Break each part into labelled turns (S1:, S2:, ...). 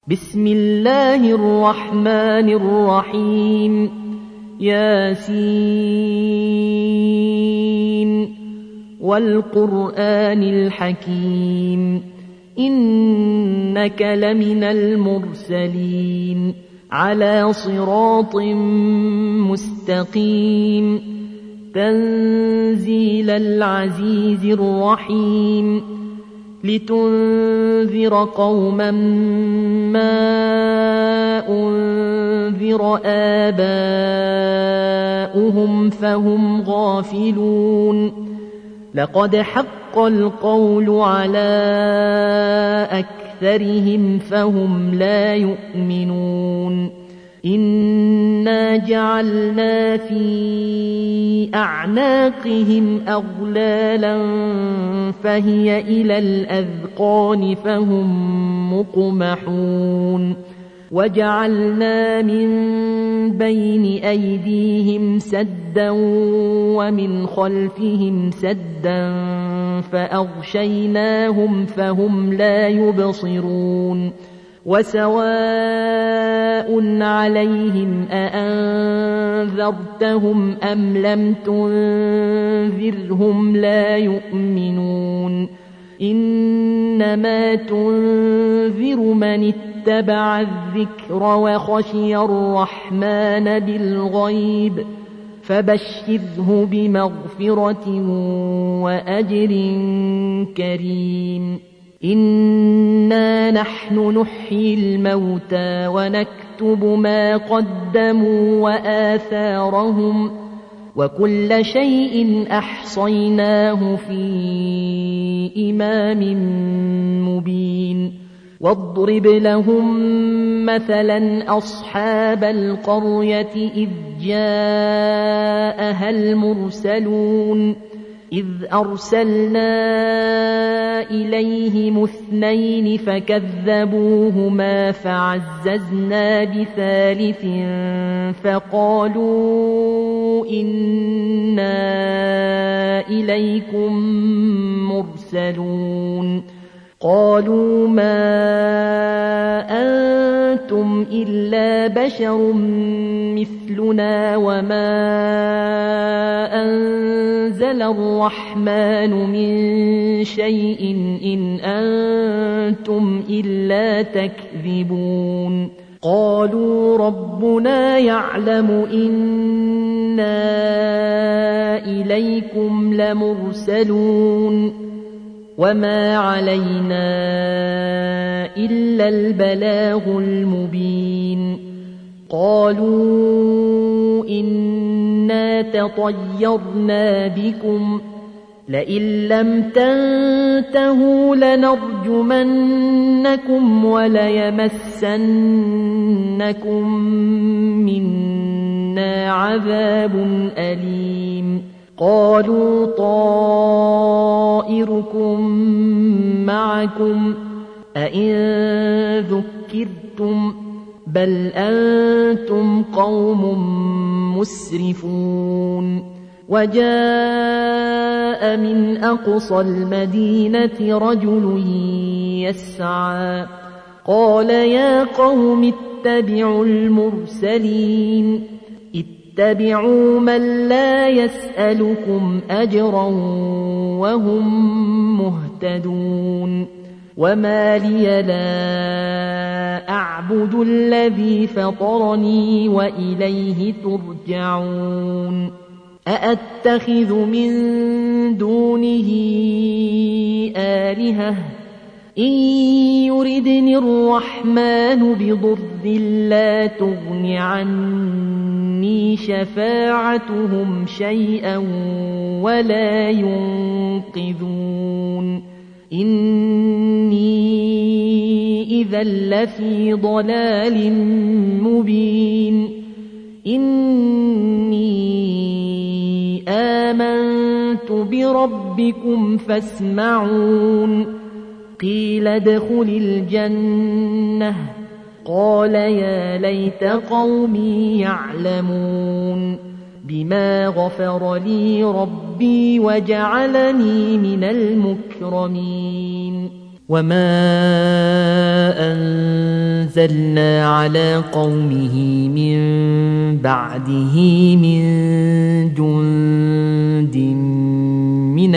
S1: بسم الله الرحمن الرحيم ياسين والقرآن الحكيم إنك لمن المرسلين على صراط مستقيم تنزيل العزيز الرحيم لتنذر قوما ما أنذر آباؤهم فهم غافلون لقد حق القول على أكثرهم فهم لا يؤمنون إنا جعلنا في أعناقهم أغلالا فهي إلى الأذقان فهم مقمحون وجعلنا من بين أيديهم سدا ومن خلفهم سدا فأغشيناهم فهم لا يبصرون وسواء عليهم أأنذرتهم أم لم تنذرهم لا يؤمنون إنما تنذر من اتبع الذكر وخشي الرحمن بالغيب فبشره بمغفرة وأجر كريم إنا نحن نحيي الموتى ونكتب ما قدموا وآثارهم وكل شيء أحصيناه في إمام مبين واضرب لهم مثلا أصحاب القرية إذ جاءها المرسلون إذ أرسلنا إليهم اثنين فكذبوهما فعززنا بثالث فقالوا إنا إليكم مرسلون قالوا ما أنتم إلا بشر مثلنا وما أنزل الرحمن من شيء إن أنتم إلا تكذبون قالوا ربنا يعلم إنا إليكم لمرسلون وما علينا إلا البلاغ المبين قالوا إنا تطيرنا بكم لئن لم تنتهوا لنرجمنكم وليمسنكم منا عذاب أليم قالوا طائركم معكم أئن ذكرتم بل أنتم قوم مسرفون وجاء من أقصى المدينة رجل يسعى قال يا قوم اتبعوا المرسلين اتبعوا من لا يسألكم أجرا وهم مهتدون وما لي لا أعبد الذي فطرني وإليه ترجعون أأتخذ من دونه آلهة إن يردني الرحمن بضر لا تغن عني شفاعتهم شيئا ولا ينقذون إني إذا لفي ضلال مبين إني آمنت بربكم فاسمعون قيل ادخل الجنة قال يا ليت قومي يعلمون بما غفر لي ربي وجعلني من المكرمين وما أنزلنا على قومه من بعده من جند من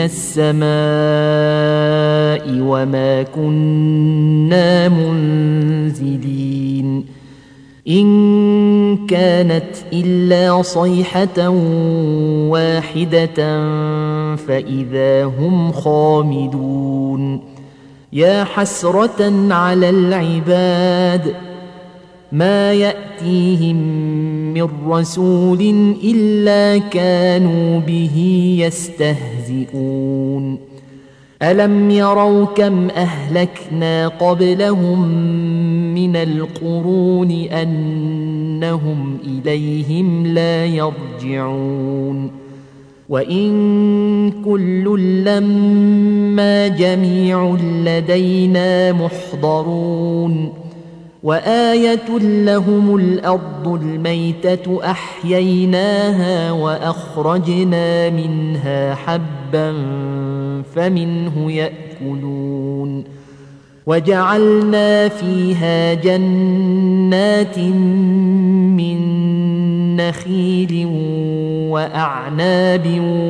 S1: السماء وما كنا منزلين إن كانت إلا صيحة واحدة فإذا هم خامدون يا حسرة على العباد ما يأتيهم من رسول إلا كانوا به يستهزئون ألم يروا كم أهلكنا قبلهم من القرون أنهم إليهم لا يرجعون وإن كل لما جميع لدينا محضرون وآية لهم الأرض الميتة أحييناها وأخرجنا منها حبا فمنه يأكلون وجعلنا فيها جنات من نخيل وأعناب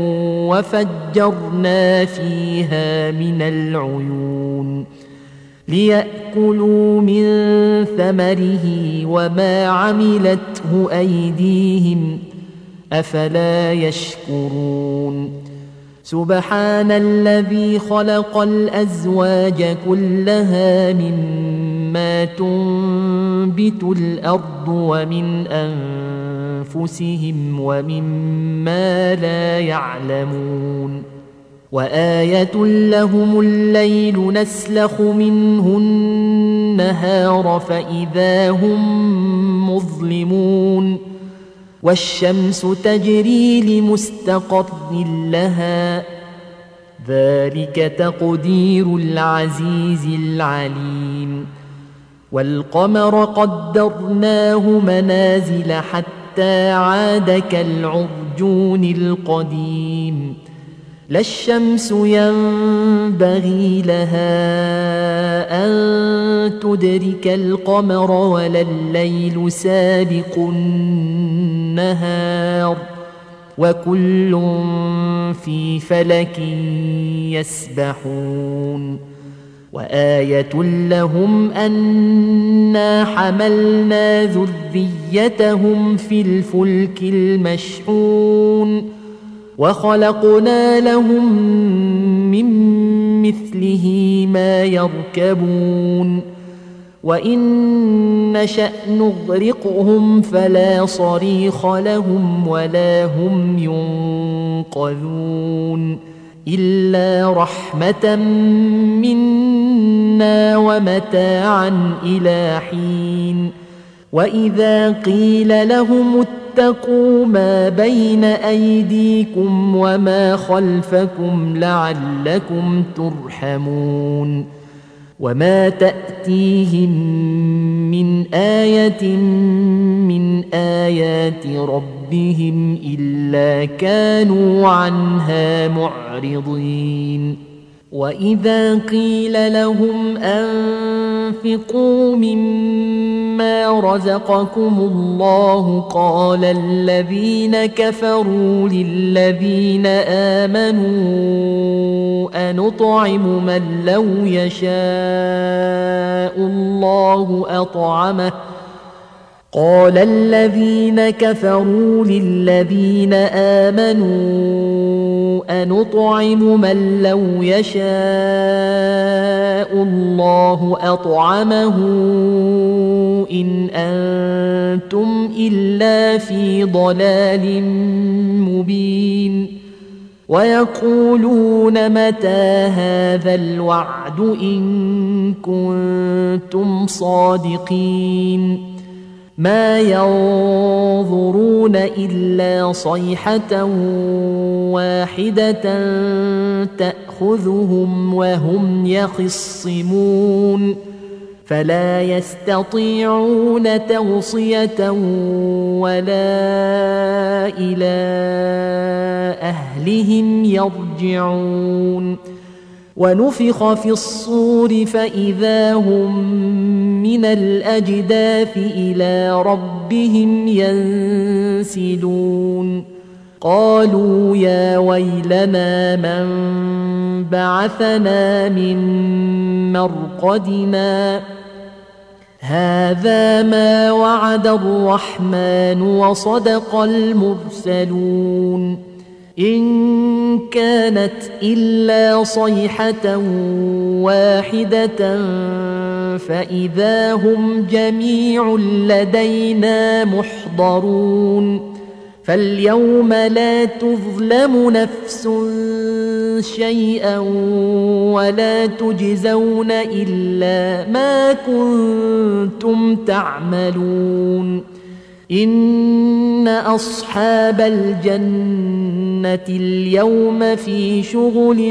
S1: وفجرنا فيها من العيون ليأكلوا من ثمره وما عملته أيديهم أفلا يشكرون سبحان الذي خلق الأزواج كلها مما تنبت الأرض ومن أنفسهم ومما لا يعلمون وآية لهم الليل نسلخ منه النهار فإذا هم مظلمون والشمس تجري لمستقر لها ذلك تقدير العزيز العليم والقمر قدرناه منازل حتى عاد كالعرجون القديم لا الشمس ينبغي لها أن تدرك القمر ولا الليل سابق النهار وكل في فلك يسبحون وآية لهم أنا حملنا ذريتهم في الفلك المشحون وخلقنا لهم من مثله ما يركبون وإن نشأ نغرقهم فلا صريخ لهم ولا هم ينقذون إلا رحمة منا ومتاعا إلى حين وإذا قيل لهم اتقوا ما بين أيديكم وما خلفكم لعلكم ترحمون وما تأتيهم من آية من آيات ربهم إلا كانوا عنها معرضين وإذا قيل لهم أنفقوا مما رزقكم الله قال الذين كفروا للذين آمنوا أنطعم من لو يشاء الله أطعمه قال الذين كفروا للذين آمنوا أنطعم من لو يشاء الله أطعمه إن أنتم إلا في ضلال مبين ويقولون متى هذا الوعد إن كنتم صادقين ما ينظرون إلا صيحة واحدة تأخذهم وهم يخصمون فلا يستطيعون توصية ولا إلى أهلهم يرجعون ونفخ في الصور فإذا هم من الأجداث إلى ربهم ينسلون قالوا يا ويلنا من بعثنا من مرقدنا هذا ما وعد الرحمن وصدق المرسلون إن كانت إلا صيحة واحدة فإذا هم جميع لدينا محضرون فاليوم لا تظلم نفس شيئا ولا تجزون إلا ما كنتم تعملون إن أصحاب الجنة اليوم في شغل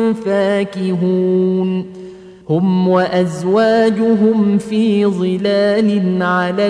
S1: فاكهون هم وأزواجهم في ظلال على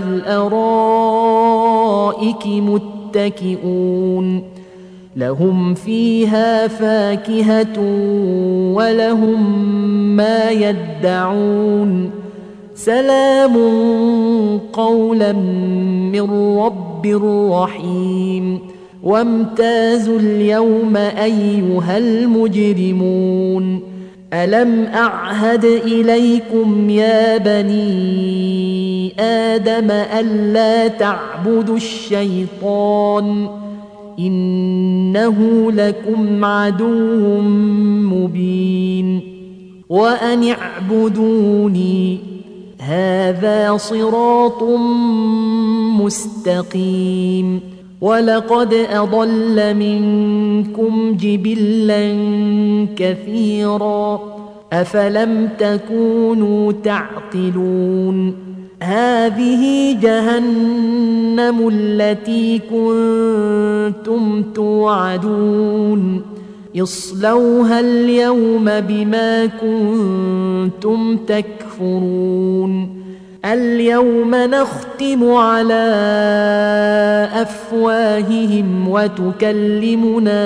S1: الأرائك متكئون لهم فيها فاكهة ولهم ما يدعون سلام قولا من رب رحيم وامتازوا اليوم أيها المجرمون ألم أعهد إليكم يا بني آدم ألا تعبدوا الشيطان إنه لكم عدو مبين وأن اعبدوني هذا صراط مستقيم ولقد أضل منكم جبلا كثيرا أفلم تكونوا تعقلون هذه جهنم التي كنتم توعدون اصلوها اليوم بما كنتم تكفرون اليوم نختم على أفواههم وتكلمنا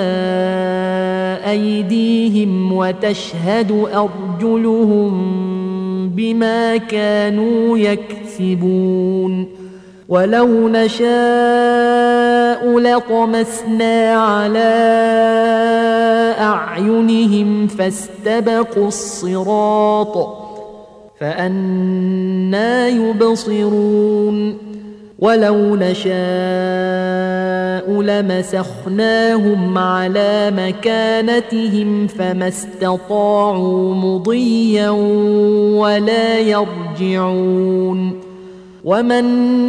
S1: أيديهم وتشهد أرجلهم بما كانوا يكسبون ولو نشاء لطمسنا على أعينهم فاستبقوا الصراط فأنى يبصرون ولو نشاء لمسخناهم على مكانتهم فما استطاعوا مضيا ولا يرجعون ومن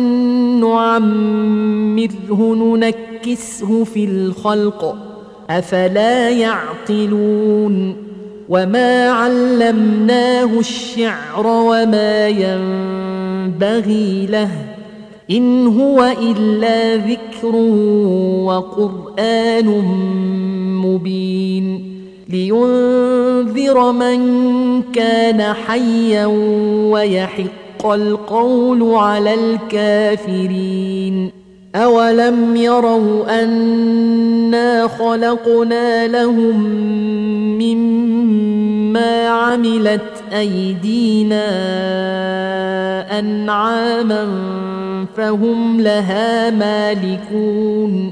S1: نعمره ننكسه في الخلق أفلا يعقلون وما علمناه الشعر وما ينبغي له إن هو إلا ذكر وقرآن مبين لينذر من كان حيا ويحق القول على الكافرين أولم يروا أنا خلقنا لهم مما عملت أيدينا أنعاما فهم لها مالكون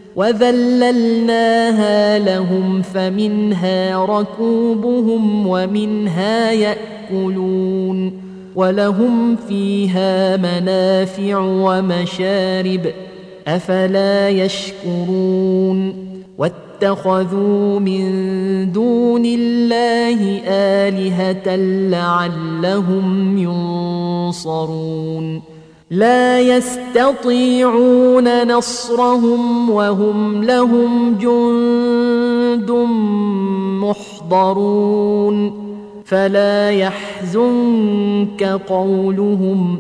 S1: وذللناها لهم فمنها ركوبهم ومنها يأكلون ولهم فيها منافع ومشارب أفلا يشكرون واتخذوا من دون الله آلهة لعلهم ينصرون لا يستطيعون نصرهم وهم لهم جند محضرون فلا يحزنك قولهم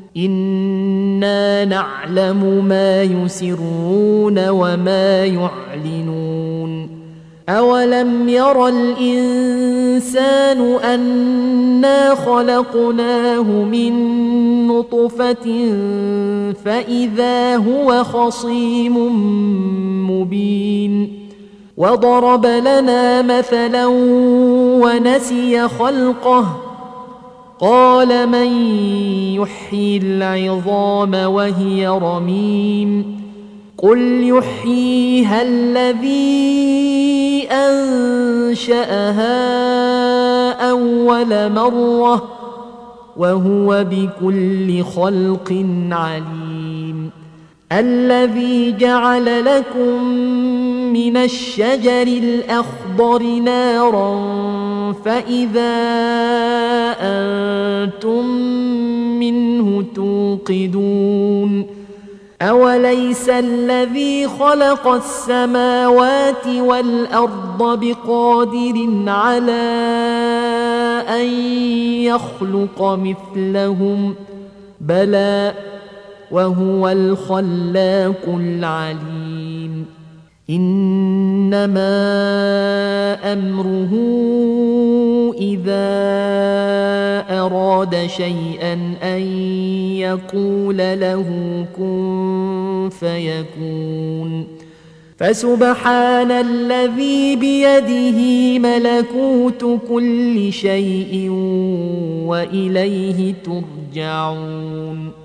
S1: إنا نعلم ما يسرون وما يعلنون أولم ير الإنسان أنا خلقناه من نطفة فإذا هو خصيم مبين وضرب لنا مثلا ونسي خلقه قال من يحيي العظام وهي رميم قل يحييها الذي أنشأها أول مرة وهو بكل خلق عليم الذي جعل لكم من الشجر الأخضر نارا فإذا أنتم منه توقدون أوليس الذي خلق السماوات والأرض بقادر على أن يخلق مثلهم بلى وهو الخلاق العليم إنما أمره إذا أراد شيئا أن يقول له كن فيكون فسبحان الذي بيده ملكوت كل شيء وإليه ترجعون